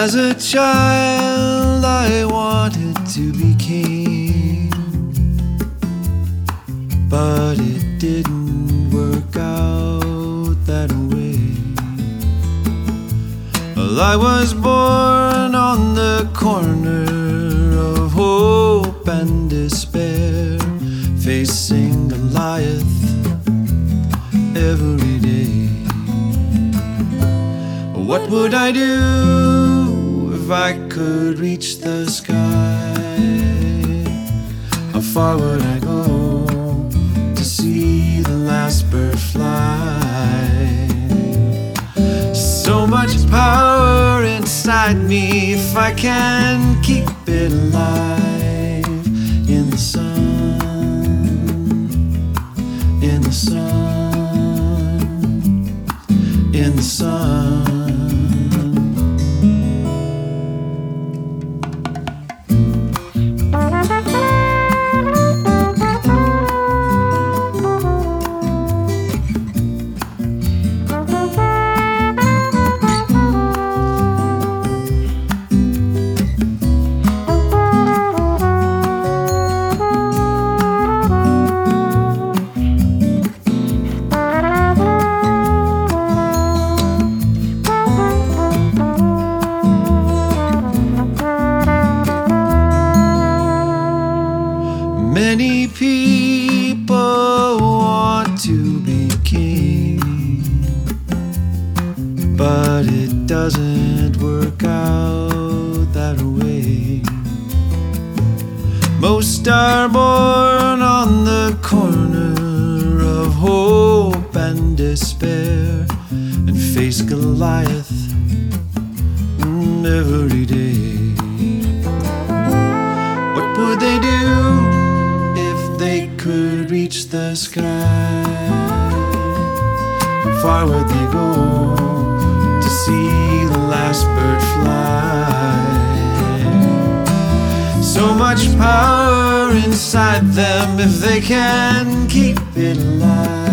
As a child, I wanted to be king, but it didn't work out that way. Well, I was born on the corner of hope and despair, facing Goliath every day. What would I do if I could reach the sky? How far would I go to see the last bird fly? So much power inside me, if I can keep it alive. In the sun, in the sun, in the sun. Many people want to be king, but it doesn't work out that way. Most are born on the corner of hope and despair, and face Goliath every day. What would they do if they could reach the sky? How far would they go to see the last bird fly? So much power inside them, if they can keep it alive.